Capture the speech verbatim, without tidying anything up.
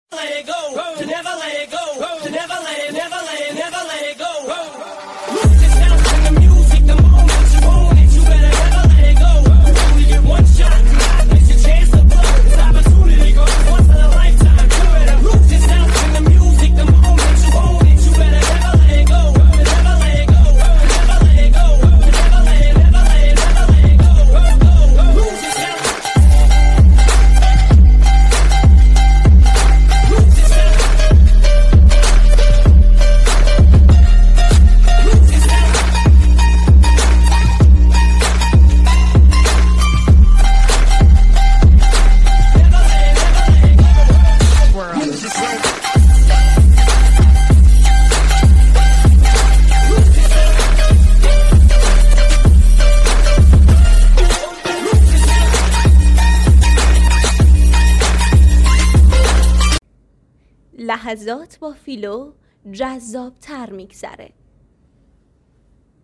Let it go, to never let it go, to never let it, never let it, never let it go. Lose yourself in the music, the moment you own it, you better never let it go. You only get one shot, do not miss your chance to blow. This opportunity goes once in a lifetime. You better lose yourself in the music, the moment you own it, you better never let it go, to never let it go, to never let it go, to never let it, never let it, never let it go. Lose yourself. لحظات با فیلو جذاب تر میگذره.